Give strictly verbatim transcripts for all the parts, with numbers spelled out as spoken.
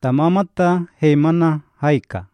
Tamamata heimana haika.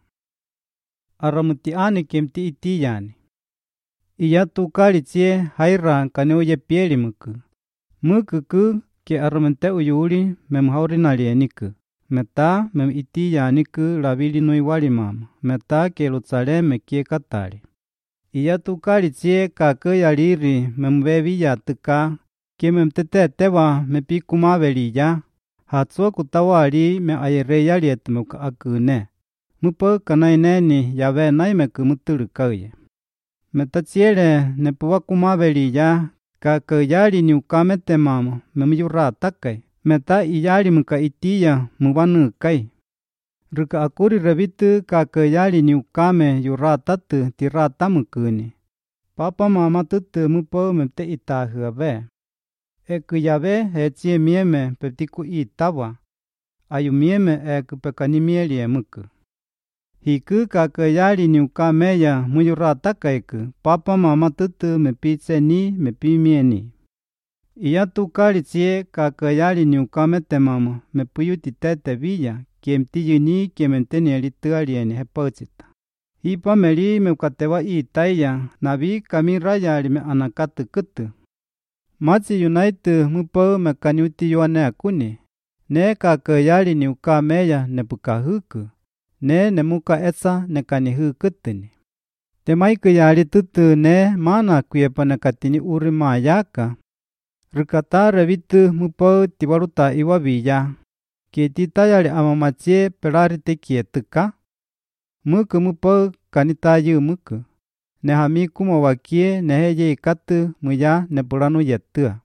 Aramutiane kemti itiyani. Iyatu kalitsie haira kane uye pieli muku. Mukuku ke aramante uyuli mem haurinalieniku. Meta mem itiyaniku labili nui wali mama. Meta ke Jerusaleme kie katali. Iyatu kalitsie kake yaliri mem bebi yatuka ke mem tetetewa me pikumabeliya. Hatso kutawali me ayere yaliet muka akune. Mupo kanaineni yabe naime kumutulukauye. Metatsiele ne puwa kumabeliya kake yali ni ukamete mama memyura takai. Meta iyali muka itiya mubanu kai. Ruka akuri rebitu kake yali ni ukame yura tatu tirata mukuni. Papa mama tutu mupo mete itahabe. Eku yabe hetsie mieme petiku itawa. Ayu mieme eku pekani mielie muku. Hiku kake yali ni ukameya muyura takaiku. Papa mama tutu mepitse ni mepimieni. Iya tu kalitsie kake yali ni ukamete mama mepuyuti tete villa. Kiemti yuni kiementeni elitualieni hepochita. Hipa meli meukatewa itaya nabi kamira yali me anakatu kutu. Machi United mupo mekaniuti yuane akuni. Ne kake yali ni ukameya nepukahuku. Ne nemuka etsa nekanihu kutuni. Temaiku yali tutu ne mana kuyepa nekatini urima yaka. Rukata rebitu mupo tiwaruta iwabiya. Kietita yali amamachie pelarite kietuka. Muku mupo kanitayu muku. Nehami kumawakie neheye ikatu muya nepuranu yetua.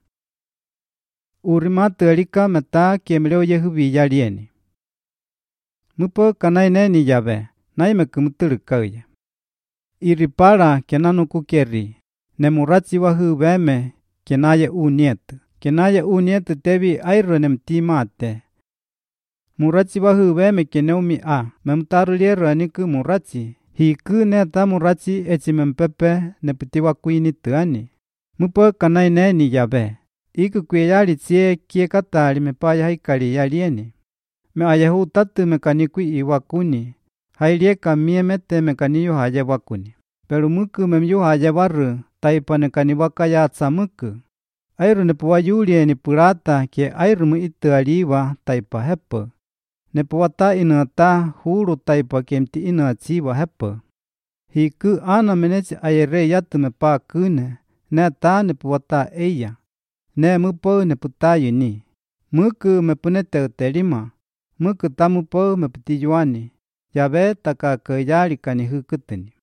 Urima tuelika meta kiemleo yehubi yalieni. Mupo kanaineni yabe, naime kumutulukauye. Iripara kenanu kukeri, nemurachi wahu beme kenaye unietu. Kenaye unietu tebi airo nemtimate. Murachi wahu beme keneumi a, memtaruliero aniku murachi. Hiku neta murachi echimempepe neputiwa kuini tuani. Mupo kanaineni yabe. Iku kuyali tsie kie katali mepaya haikali yalieni. Me ayahu tatu mekaniku iwakuni. Hailie kamie mete mekaniyo haje wakuni. Pero muku memyu haje waru taipa nekaniwaka yatsa muku. Airu nepuwa yulie ni purata kie airu mu itu aliwa taipa hepo. Nepuwata inata huru taipa kemti inachiwa hepo. Hiku ana menechi ayere yatu mepa kune. Neta nepuwata eya. Ne mupo neputayu ni. Muku mepunete utelima. Muku tamupo meputiyuani. Yabe taka kayali kani hukutuni.